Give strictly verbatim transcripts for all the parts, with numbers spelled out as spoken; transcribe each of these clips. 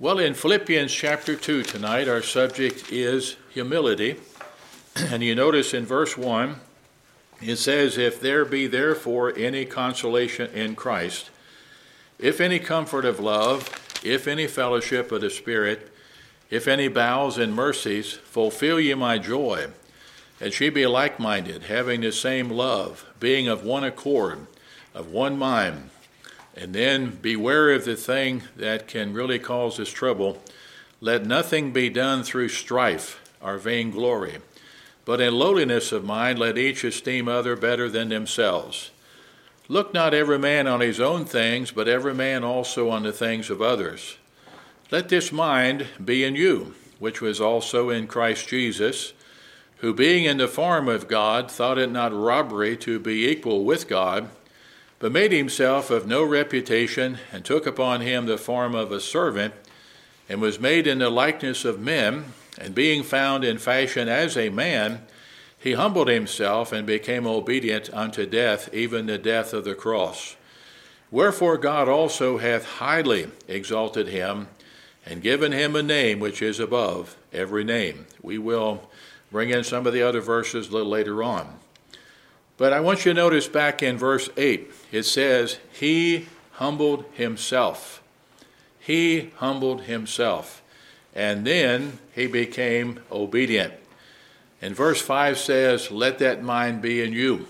Well, in Philippians chapter two tonight, our subject is humility. And you notice in verse one, it says, "If there be therefore any consolation in Christ, if any comfort of love, if any fellowship of the Spirit, if any bowels and mercies, fulfill ye my joy, and ye be like-minded, having the same love, being of one accord, of one mind." And then beware of the thing that can really cause us trouble. "Let nothing be done through strife or vainglory, but in lowliness of mind let each esteem other better than themselves. Look not every man on his own things, but every man also on the things of others. Let this mind be in you, which was also in Christ Jesus, who being in the form of God thought it not robbery to be equal with God, but made himself of no reputation, and took upon him the form of a servant, and was made in the likeness of men, and being found in fashion as a man, he humbled himself and became obedient unto death, even the death of the cross. Wherefore God also hath highly exalted him, and given him a name which is above every name." We will bring in some of the other verses a little later on. But I want you to notice back in verse eight, it says, "He humbled himself." He humbled himself. And then he became obedient. And verse five says, "Let that mind be in you."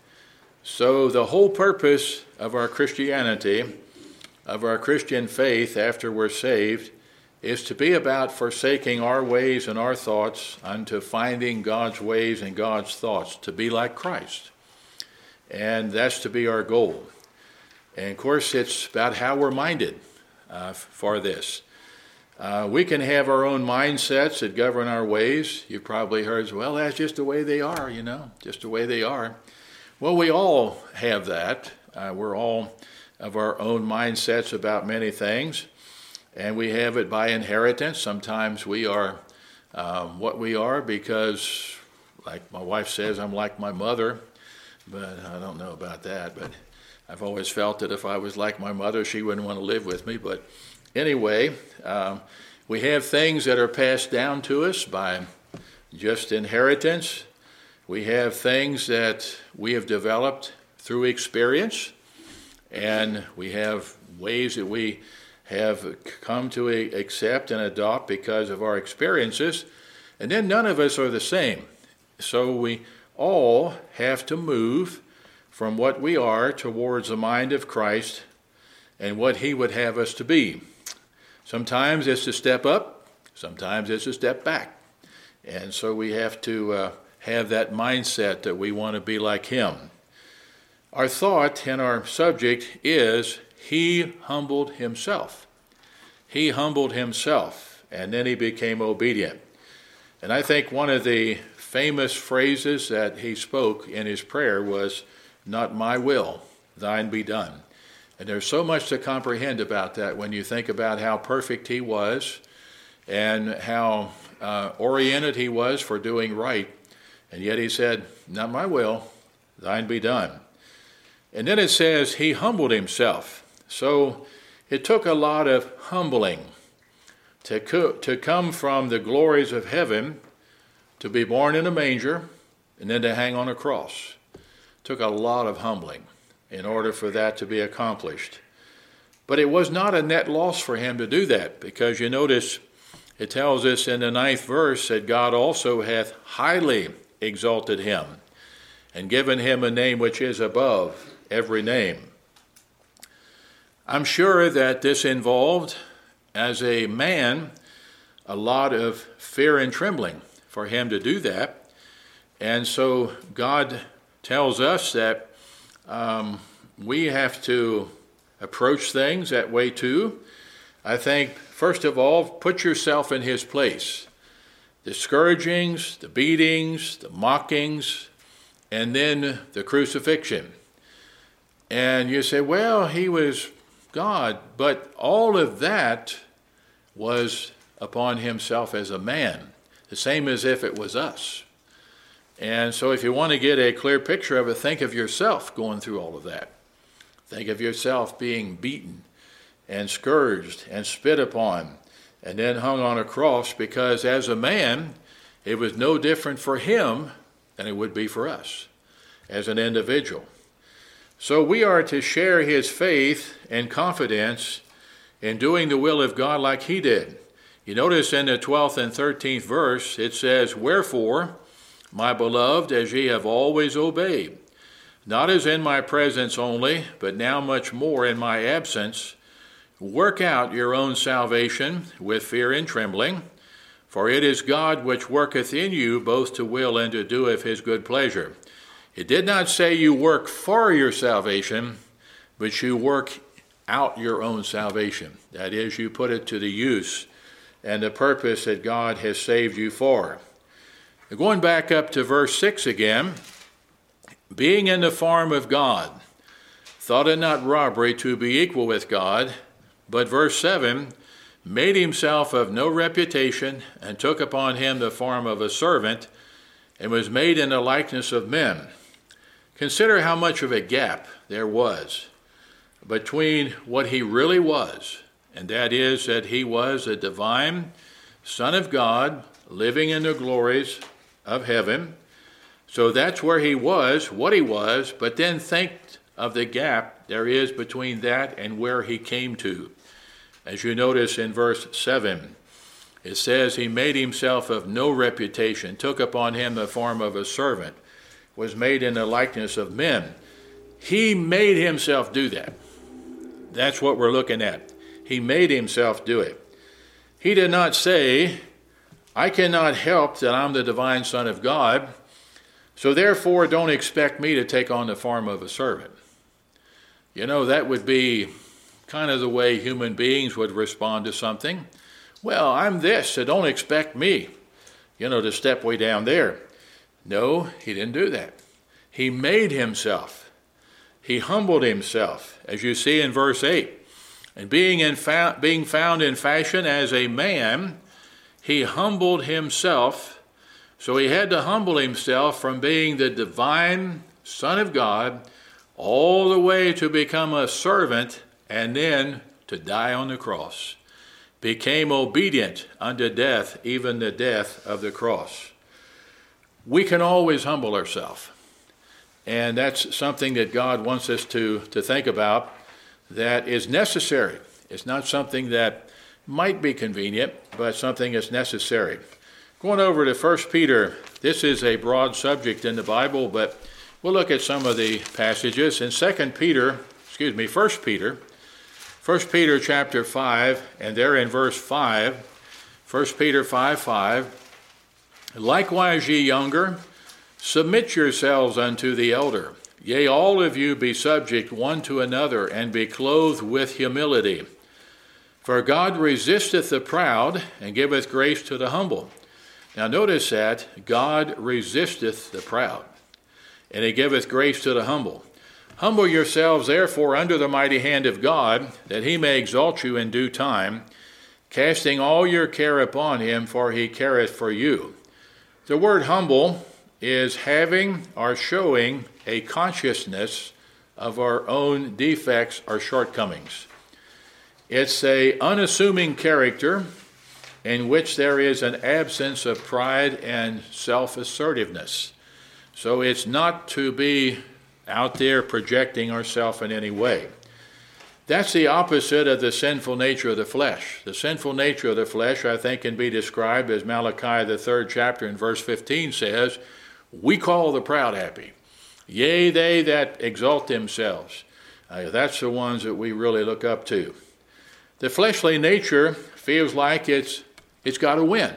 So the whole purpose of our Christianity, of our Christian faith after we're saved, is to be about forsaking our ways and our thoughts unto finding God's ways and God's thoughts, to be like Christ. And that's to be our goal. And of course, it's about how we're minded uh, for this. Uh, we can have our own mindsets that govern our ways. You've probably heard, well, that's just the way they are, you know, just the way they are. Well, we all have that. Uh, we're all of our own mindsets about many things. And we have it by inheritance. Sometimes we are um, what we are because, like my wife says, I'm like my mother. But I don't know about that. But I've always felt that if I was like my mother, she wouldn't want to live with me. But anyway, um, we have things that are passed down to us by just inheritance. We have things that we have developed through experience. And we have ways that we have come to accept and adopt because of our experiences. And then none of us are the same. So we all have to move from what we are towards the mind of Christ and what he would have us to be. Sometimes it's a step up, sometimes it's a step back. And so we have to uh, have that mindset that we want to be like him. Our thought and our subject is, he humbled himself. He humbled himself, and then he became obedient. And I think one of the famous phrases that he spoke in his prayer was, "Not my will, thine be done." And there's so much to comprehend about that when you think about how perfect he was and how uh, oriented he was for doing right. And yet he said, "Not my will, thine be done." And then it says he humbled himself. So it took a lot of humbling to, co- to come from the glories of heaven to be born in a manger, and then to hang on a cross. Took a lot of humbling in order for that to be accomplished. But it was not a net loss for him to do that, because you notice it tells us in the ninth verse that God also hath highly exalted him, and given him a name which is above every name. I'm sure that this involved, as a man, a lot of fear and trembling for him to do that. And so God tells us that um, we have to approach things that way too. I think, first of all, put yourself in his place. The scourgings, the beatings, the mockings, and then the crucifixion. And you say, well, he was God, but all of that was upon himself as a man, the same as if it was us. And so if you want to get a clear picture of it, think of yourself going through all of that. Think of yourself being beaten and scourged and spit upon and then hung on a cross, because as a man, it was no different for him than it would be for us as an individual. So we are to share his faith and confidence in doing the will of God like he did. You notice in the twelfth and thirteenth verse, it says, "Wherefore, my beloved, as ye have always obeyed, not as in my presence only, but now much more in my absence, work out your own salvation with fear and trembling, for it is God which worketh in you both to will and to do of his good pleasure." It did not say you work for your salvation, but you work out your own salvation. That is, you put it to the use and the purpose that God has saved you for. Going back up to verse six again, "Being in the form of God, thought it not robbery to be equal with God," but verse seven, "made himself of no reputation, and took upon him the form of a servant, and was made in the likeness of men." Consider how much of a gap there was between what he really was, and that is that he was a divine Son of God living in the glories of heaven. So that's where he was, what he was, but then think of the gap there is between that and where he came to. As you notice in verse seven, it says, "He made himself of no reputation, took upon him the form of a servant, was made in the likeness of men." He made himself do that. That's what we're looking at. He made himself do it. He did not say, "I cannot help that I'm the divine Son of God, so therefore don't expect me to take on the form of a servant." You know, that would be kind of the way human beings would respond to something. "Well, I'm this, so don't expect me, you know, to step way down there." No, he didn't do that. He made himself. He humbled himself, as you see in verse eight. "And being, in fa- being found in fashion as a man, he humbled himself." So he had to humble himself from being the divine Son of God all the way to become a servant and then to die on the cross. Became obedient unto death, even the death of the cross. We can always humble ourselves. And that's something that God wants us to, to think about, that is necessary. It's not something that might be convenient, but something that's necessary. Going over to First Peter, this is a broad subject in the Bible, but we'll look at some of the passages. In Second Peter, excuse me, First Peter, First Peter chapter five, and there in verse five, First Peter five five, "Likewise ye younger, submit yourselves unto the elder. Yea, all of you be subject one to another, and be clothed with humility. For God resisteth the proud, and giveth grace to the humble." Now notice that God resisteth the proud, and he giveth grace to the humble. "Humble yourselves therefore under the mighty hand of God, that he may exalt you in due time, casting all your care upon him, for he careth for you." The word humble is having or showing a consciousness of our own defects or shortcomings. It's a unassuming character in which there is an absence of pride and self-assertiveness. So it's not to be out there projecting ourselves in any way. That's the opposite of the sinful nature of the flesh. The sinful nature of the flesh, I think, can be described as Malachi, the third chapter, in verse fifteen says, "We call the proud happy. Yea, they that exalt themselves." Uh, that's the ones that we really look up to. The fleshly nature feels like it's it's got to win,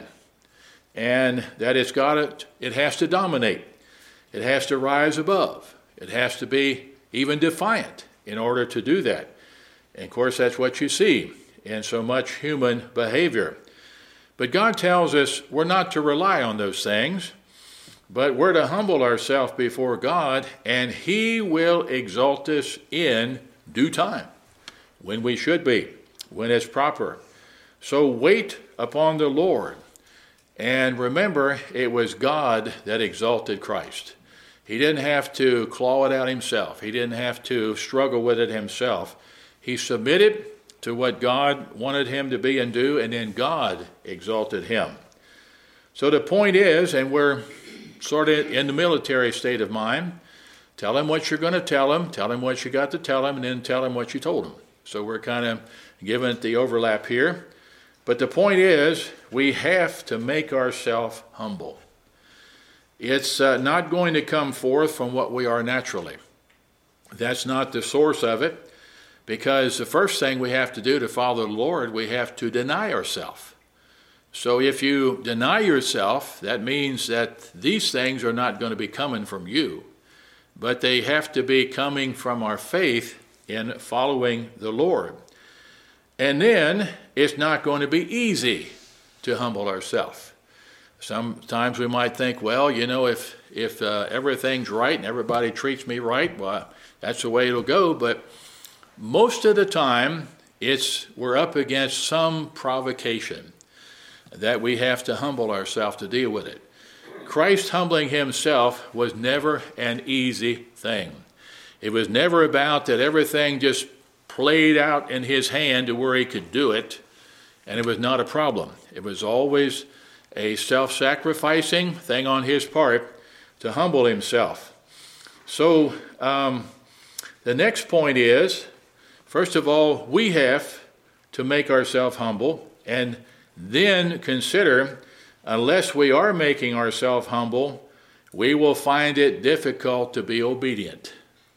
and that it's got to, it has to dominate. It has to rise above. It has to be even defiant in order to do that. And of course, that's what you see in so much human behavior. But God tells us we're not to rely on those things, but we're to humble ourselves before God, and he will exalt us in due time, when we should be, when it's proper. So wait upon the Lord. And remember, it was God that exalted Christ. He didn't have to claw it out himself. He didn't have to struggle with it himself. He submitted to what God wanted him to be and do, and then God exalted him. So the point is, and we're sort of in the military state of mind, tell him what you're going to tell him, tell him what you got to tell him, and then tell him what you told him. So we're kind of giving it the overlap here. But the point is, we have to make ourselves humble. It's uh, not going to come forth from what we are naturally. That's not the source of it, because the first thing we have to do to follow the Lord, we have to deny ourselves. So if you deny yourself, that means that these things are not going to be coming from you, but they have to be coming from our faith in following the Lord. And then it's not going to be easy to humble ourselves. Sometimes we might think, well, you know, if if uh, everything's right and everybody treats me right, well, that's the way it'll go. But most of the time, it's we're up against some provocation that we have to humble ourselves to deal with it. Christ humbling himself was never an easy thing. It was never about that everything just played out in his hand to where he could do it, and it was not a problem. It was always a self-sacrificing thing on his part to humble himself. So um, the next point is, first of all, we have to make ourselves humble, and then consider, unless we are making ourselves humble, we will find it difficult to be obedient.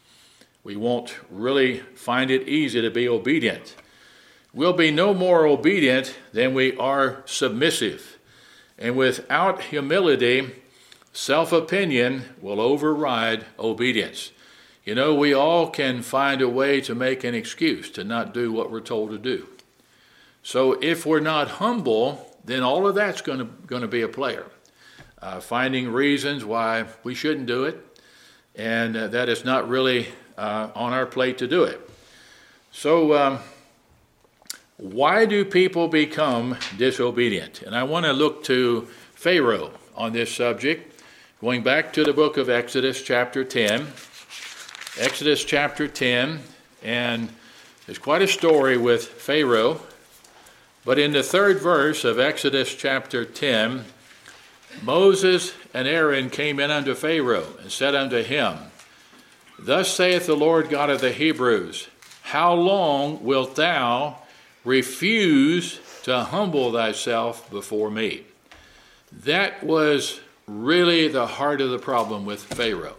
We won't really find it easy to be obedient. We'll be no more obedient than we are submissive. And without humility, self-opinion will override obedience. You know, we all can find a way to make an excuse to not do what we're told to do. So if we're not humble, then all of that's going to, going to be a player. Uh, finding reasons why we shouldn't do it, and uh, that it's not really uh, on our plate to do it. So um, why do people become disobedient? And I want to look to Pharaoh on this subject, going back to the book of Exodus chapter ten. Exodus chapter ten, and there's quite a story with Pharaoh. But in the third verse of Exodus chapter ten, Moses and Aaron came in unto Pharaoh and said unto him, Thus saith the Lord God of the Hebrews, How long wilt thou refuse to humble thyself before me? That was really the heart of the problem with Pharaoh.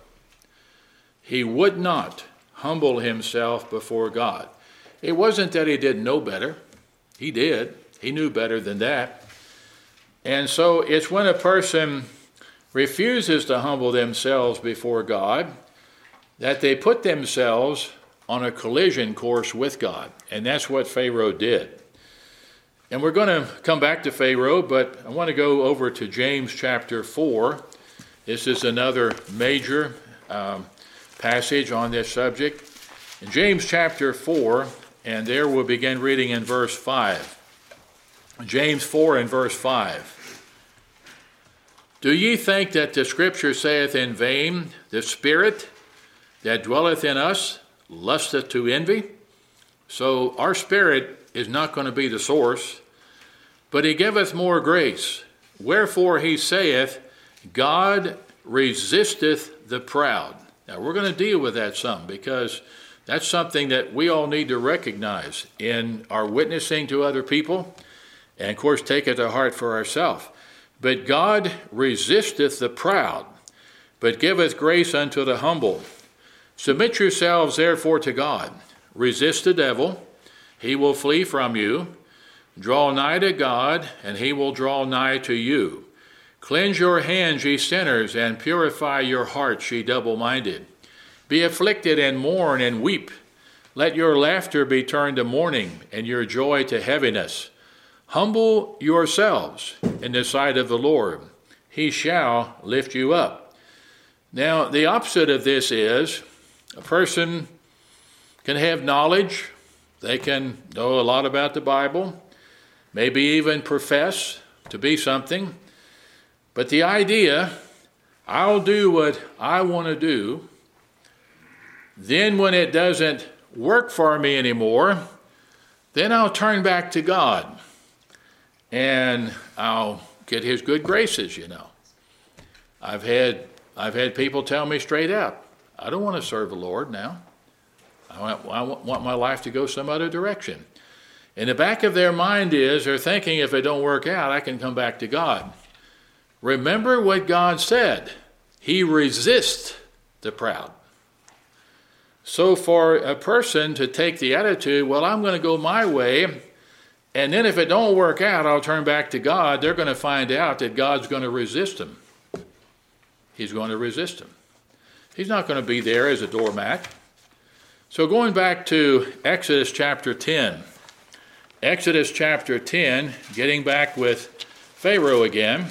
He would not humble himself before God. It wasn't that he didn't know better. He did. He knew better than that. And so it's when a person refuses to humble themselves before God that they put themselves on a collision course with God. And that's what Pharaoh did. And we're going to come back to Pharaoh, but I want to go over to James chapter four. This is another major um, passage on this subject. In James chapter four, and there we'll begin reading in verse five. James four and verse five. Do ye think that the Scripture saith in vain, the Spirit that dwelleth in us lusteth to envy? So our spirit is not going to be the source, but he giveth more grace. Wherefore he saith, God resisteth the proud. Now we're going to deal with that some, because that's something that we all need to recognize in our witnessing to other people, and of course take it to heart for ourselves. But God resisteth the proud, but giveth grace unto the humble. Submit yourselves therefore to God. Resist the devil, he will flee from you. Draw nigh to God, and he will draw nigh to you. Cleanse your hands, ye sinners, and purify your hearts, ye double-minded. Be afflicted and mourn and weep. Let your laughter be turned to mourning, and your joy to heaviness. Humble yourselves in the sight of the Lord. He shall lift you up. Now, the opposite of this is a person can have knowledge. They can know a lot about the Bible, maybe even profess to be something. But the idea, I'll do what I want to do. Then when it doesn't work for me anymore, then I'll turn back to God and I'll get his good graces, you know. I've had I've had people tell me straight out, I don't want to serve the Lord now. I want, I want my life to go some other direction. In the back of their mind is they're thinking if it don't work out, I can come back to God. Remember what God said. He resists the proud. So for a person to take the attitude, well, I'm going to go my way, and then if it don't work out, I'll turn back to God, they're going to find out that God's going to resist them. He's going to resist them. He's not going to be there as a doormat. So going back to Exodus chapter ten. Exodus chapter ten, getting back with Pharaoh again,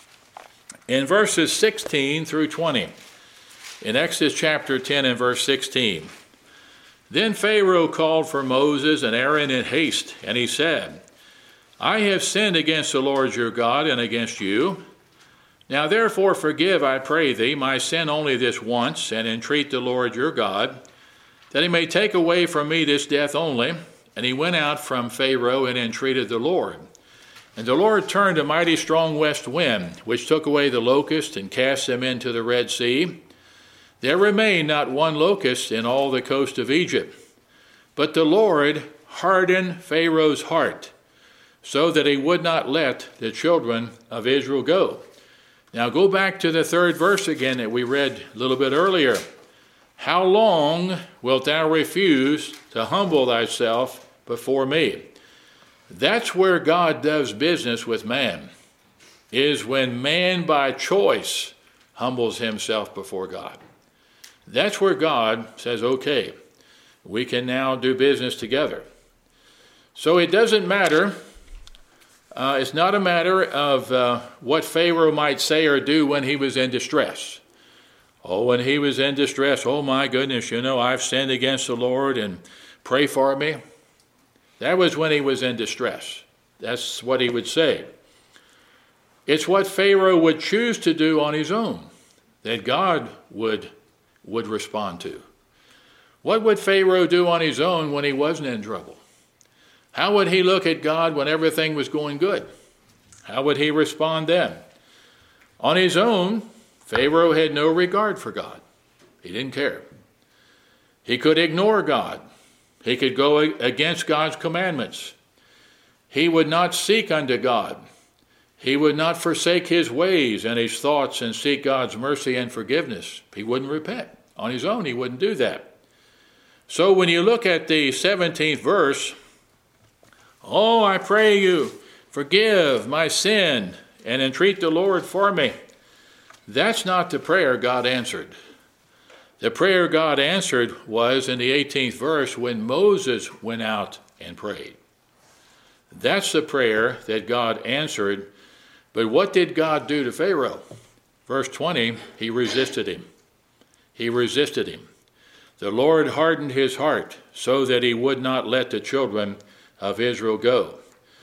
in verses sixteen through twenty. In Exodus chapter ten and verse sixteen. Then Pharaoh called for Moses and Aaron in haste, and he said, I have sinned against the Lord your God and against you. Now therefore forgive, I pray thee, my sin only this once, and entreat the Lord your God, that he may take away from me this death only. And he went out from Pharaoh and entreated the Lord. And the Lord turned a mighty strong west wind, which took away the locust and cast them into the Red Sea. There remained not one locust in all the coast of Egypt. But the Lord hardened Pharaoh's heart, so that he would not let the children of Israel go. Now go back to the third verse again that we read a little bit earlier. How long wilt thou refuse to humble thyself before me? That's where God does business with man, is when man by choice humbles himself before God. That's where God says, okay, we can now do business together. So it doesn't matter. Uh, it's not a matter of uh, what Pharaoh might say or do when he was in distress. Oh, when he was in distress, oh my goodness, you know, I've sinned against the Lord and pray for me. That was when he was in distress. That's what he would say. It's what Pharaoh would choose to do on his own that God would, would respond to. What would Pharaoh do on his own when he wasn't in trouble? How would he look at God when everything was going good? How would he respond then? On his own, Pharaoh had no regard for God. He didn't care. He could ignore God. He could go against God's commandments. He would not seek unto God. He would not forsake his ways and his thoughts and seek God's mercy and forgiveness. He wouldn't repent. On his own, he wouldn't do that. So when you look at the seventeenth verse, oh, I pray you, forgive my sin and entreat the Lord for me. That's not the prayer God answered. The prayer God answered was in the eighteenth verse when Moses went out and prayed. That's the prayer that God answered. But what did God do to Pharaoh? Verse twenty, he resisted him. He resisted him. The Lord hardened his heart so that he would not let the children of Israel go.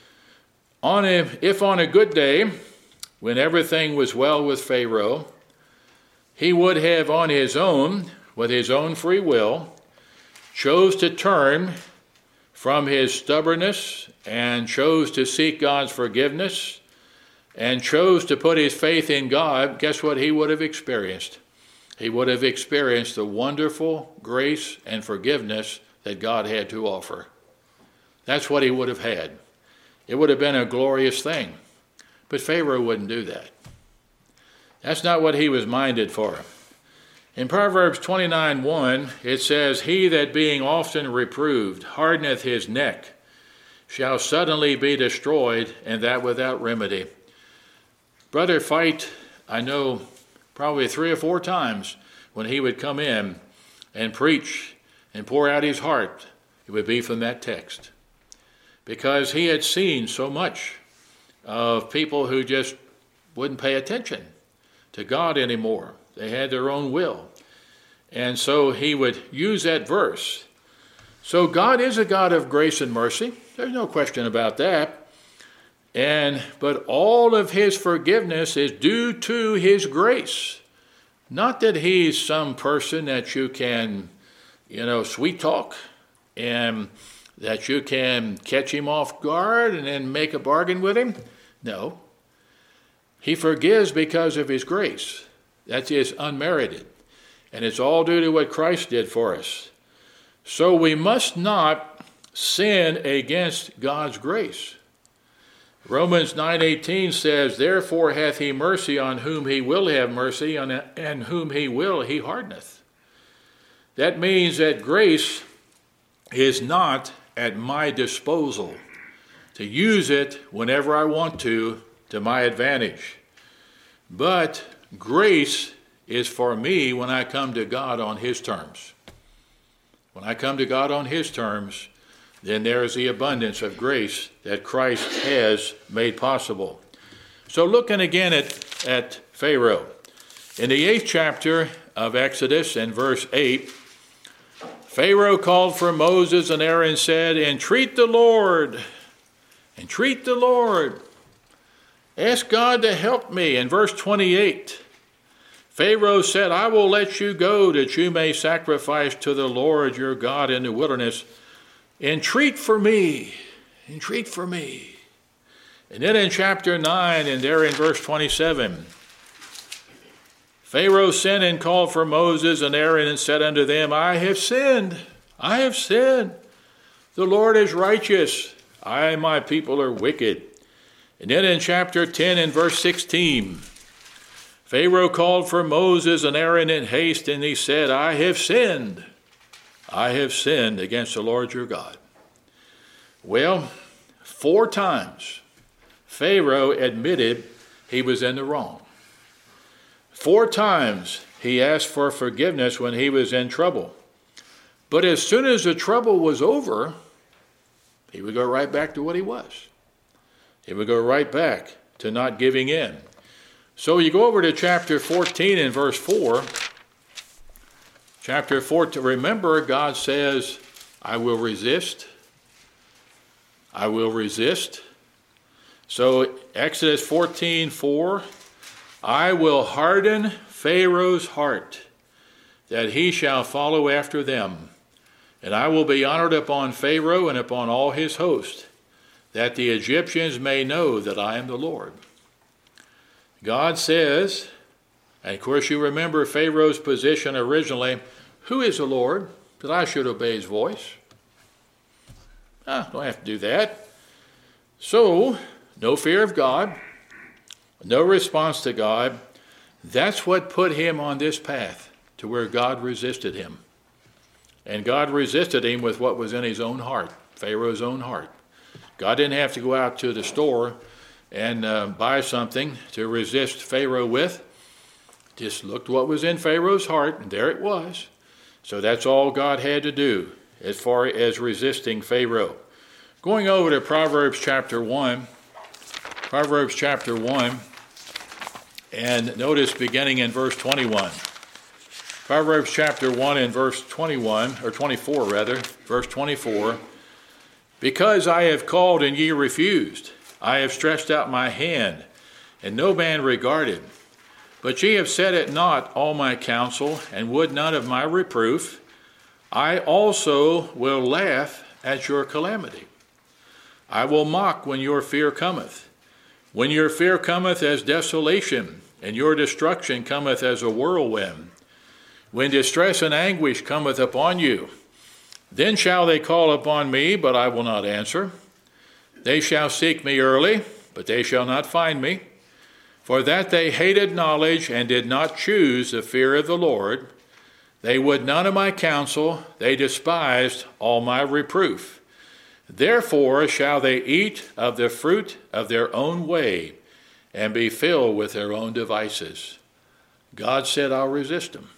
On a, if on a good day, when everything was well with Pharaoh, he would have on his own, with his own free will, chose to turn from his stubbornness and chose to seek God's forgiveness and chose to put his faith in God, guess what he would have experienced? He would have experienced the wonderful grace and forgiveness that God had to offer. That's what he would have had. It would have been a glorious thing. But Pharaoh wouldn't do that. That's not what he was minded for. In Proverbs twenty-nine one, it says, He that being often reproved hardeneth his neck shall suddenly be destroyed, and that without remedy. Brother Fight, I know probably three or four times when he would come in and preach and pour out his heart, it would be from that text. Because he had seen so much of people who just wouldn't pay attention to God anymore. They had their own will. And so he would use that verse. So God is a God of grace and mercy. There's no question about that. And but all of his forgiveness is due to his grace. Not that he's some person that you can, you know, sweet talk and that you can catch him off guard and then make a bargain with him. No. He forgives because of his grace. That is unmerited. And it's all due to what Christ did for us. So we must not sin against God's grace. Romans nine eighteen says, therefore hath he mercy on whom he will have mercy, and whom he will he hardeneth. That means that grace is not at my disposal to use it whenever I want to, to my advantage. But grace is for me when I come to God on his terms. When I come to God on his terms, then there is the abundance of grace that Christ has made possible. So looking again at, at Pharaoh. In the eighth chapter of Exodus, in verse eight, Pharaoh called for Moses and Aaron and said, entreat the Lord, entreat the Lord. Ask God to help me. In verse twenty-eight, Pharaoh said, I will let you go that you may sacrifice to the Lord your God in the wilderness. Entreat for me, entreat for me. And then in chapter nine, and there in verse twenty-seven, Pharaoh sent and called for Moses and Aaron and said unto them, I have sinned, I have sinned. The Lord is righteous, I and my people are wicked. And then in chapter ten and verse sixteen, Pharaoh called for Moses and Aaron in haste, and he said, I have sinned, I have sinned against the Lord your God. Well, four times Pharaoh admitted he was in the wrong. Four times he asked for forgiveness when he was in trouble. But as soon as the trouble was over, he would go right back to what he was. He would go right back to not giving in. So you go over to chapter fourteen and verse four. Chapter fourteen, remember God says, I will resist. I will resist. So Exodus fourteen four, I will harden Pharaoh's heart, that he shall follow after them. And I will be honored upon Pharaoh and upon all his host, that the Egyptians may know that I am the Lord. God says, and of course you remember Pharaoh's position originally, who is the Lord that I should obey his voice? Ah, don't have to do that. So, no fear of God, no response to God. That's what put him on this path to where God resisted him. And God resisted him with what was in his own heart, Pharaoh's own heart. God didn't have to go out to the store and uh, buy something to resist Pharaoh with. Just looked what was in Pharaoh's heart, and there it was. So that's all God had to do as far as resisting Pharaoh. Going over to Proverbs chapter one, Proverbs chapter one, and notice beginning in verse twenty-one. Proverbs chapter one and verse twenty-one, or twenty-four rather, verse twenty-four. Because I have called and ye refused, I have stretched out my hand, and no man regarded. But ye have set at naught all my counsel, and would none of my reproof. I also will laugh at your calamity. I will mock when your fear cometh. When your fear cometh as desolation, and your destruction cometh as a whirlwind. When distress and anguish cometh upon you, then shall they call upon me, but I will not answer. They shall seek me early, but they shall not find me. For that they hated knowledge and did not choose the fear of the Lord. They would none of my counsel, they despised all my reproof. Therefore shall they eat of the fruit of their own way, and be filled with their own devices. God said, I'll resist them.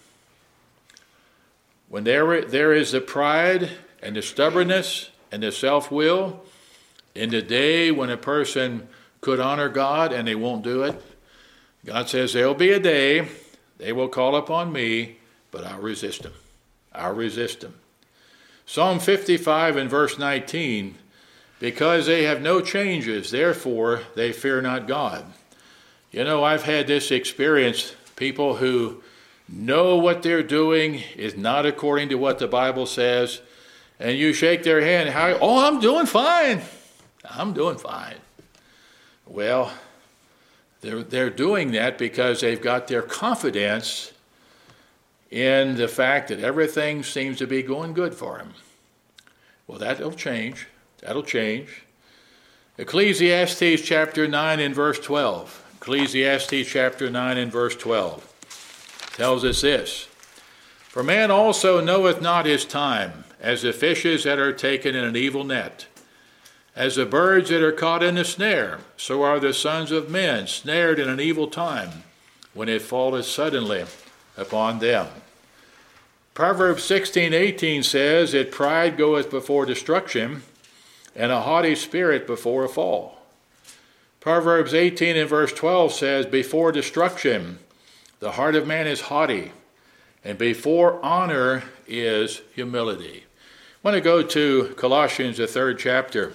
When there, there is the pride and the stubbornness and the self-will, in the day when a person could honor God and they won't do it, God says there'll be a day they will call upon me, but I'll resist them. I'll resist them. Psalm fifty-five and verse nineteen, because they have no changes, therefore they fear not God. You know, I've had this experience, people who know what they're doing is not according to what the Bible says, and you shake their hand, how, oh, I'm doing fine. I'm doing fine. Well, they're, they're doing that because they've got their confidence in the fact that everything seems to be going good for them. Well, that'll change. That'll change. Ecclesiastes chapter nine and verse twelve. Ecclesiastes chapter nine and verse twelve tells us this. For man also knoweth not his time, as the fishes that are taken in an evil net. As the birds that are caught in a snare, so are the sons of men snared in an evil time, when it falleth suddenly upon them. Proverbs sixteen eighteen says that pride goeth before destruction, and a haughty spirit before a fall. Proverbs eighteen and verse twelve says, before destruction the heart of man is haughty, and before honor is humility. I want to go to Colossians, the third chapter.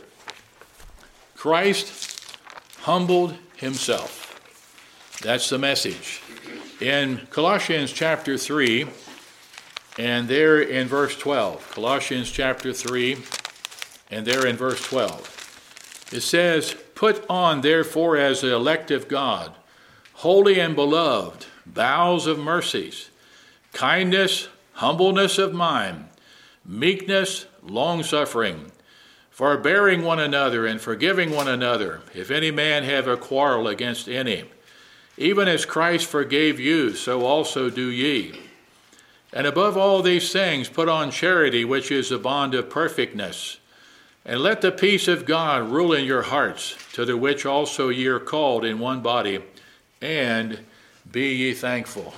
Christ humbled himself. That's the message. In Colossians chapter three, and there in verse twelve, Colossians chapter three, and there in verse twelve, it says, put on therefore as the elect of God, holy and beloved, bowels of mercies, kindness, humbleness of mind, meekness, longsuffering, forbearing one another and forgiving one another, if any man have a quarrel against any. Even as Christ forgave you, so also do ye. And above all these things put on charity, which is the bond of perfectness. And let the peace of God rule in your hearts, to the which also ye are called in one body, and be ye thankful.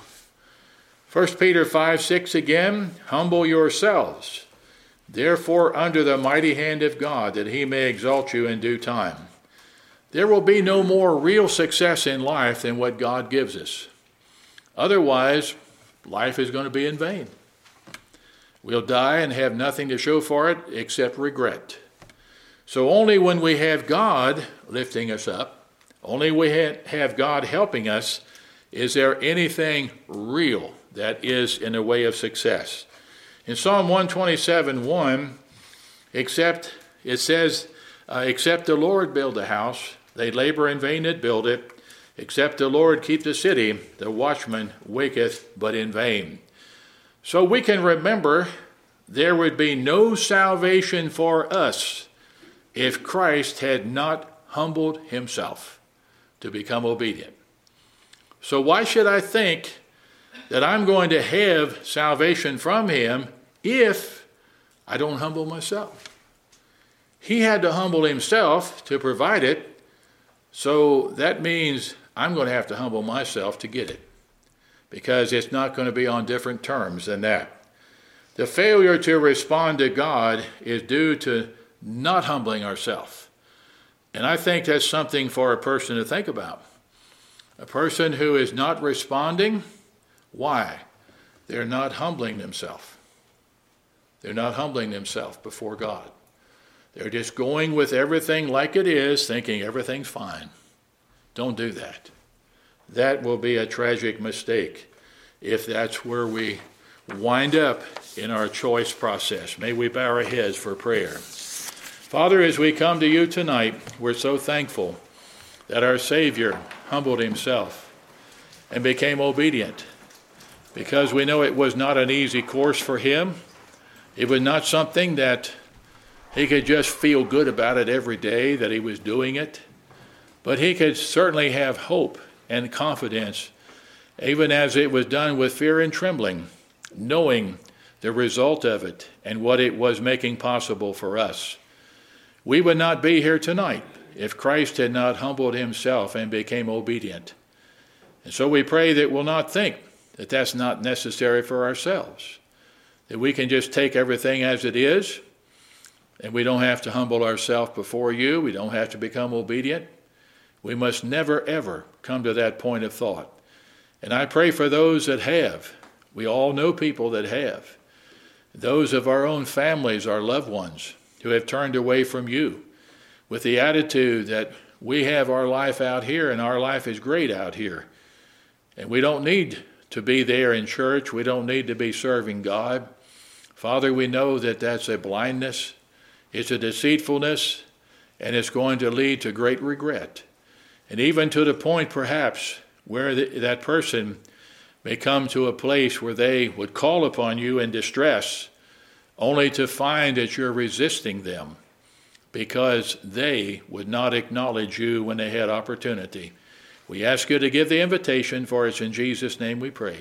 First Peter five six again, humble yourselves, therefore under the mighty hand of God, that he may exalt you in due time. There will be no more real success in life than what God gives us. Otherwise, life is going to be in vain. We'll die and have nothing to show for it except regret. So only when we have God lifting us up, only we have God helping us, is there anything real that is in the way of success. In Psalm one twenty-seven one, except it says, uh, except the Lord build a house, they labor in vain that build it. Except the Lord keep the city, the watchman waketh but in vain. So we can remember there would be no salvation for us if Christ had not humbled himself to become obedient. So why should I think that I'm going to have salvation from him if I don't humble myself? He had to humble himself to provide it, so that means I'm going to have to humble myself to get it, because it's not going to be on different terms than that. The failure to respond to God is due to not humbling ourselves. And I think that's something for a person to think about. A person who is not responding, why? They're not humbling themselves. They're not humbling themselves before God. They're just going with everything like it is, thinking everything's fine. Don't do that. That will be a tragic mistake if that's where we wind up in our choice process. May we bow our heads for prayer. Father, as we come to you tonight, we're so thankful that our Savior humbled himself and became obedient, because we know it was not an easy course for him. It was not something that he could just feel good about it every day that he was doing it, but he could certainly have hope and confidence, even as it was done with fear and trembling, knowing the result of it and what it was making possible for us. We would not be here tonight if Christ had not humbled himself and became obedient. And so we pray that we'll not think that that's not necessary for ourselves, that we can just take everything as it is, and we don't have to humble ourselves before you. We don't have to become obedient. We must never, ever come to that point of thought. And I pray for those that have. We all know people that have. Those of our own families, our loved ones, who have turned away from you with the attitude that we have our life out here and our life is great out here. And we don't need to be there in church. We don't need to be serving God. Father, we know that that's a blindness, it's a deceitfulness, and it's going to lead to great regret. And even to the point, perhaps, where the, that person may come to a place where they would call upon you in distress, only to find that you're resisting them because they would not acknowledge you when they had opportunity. We ask you to give the invitation, for it's in Jesus' name we pray.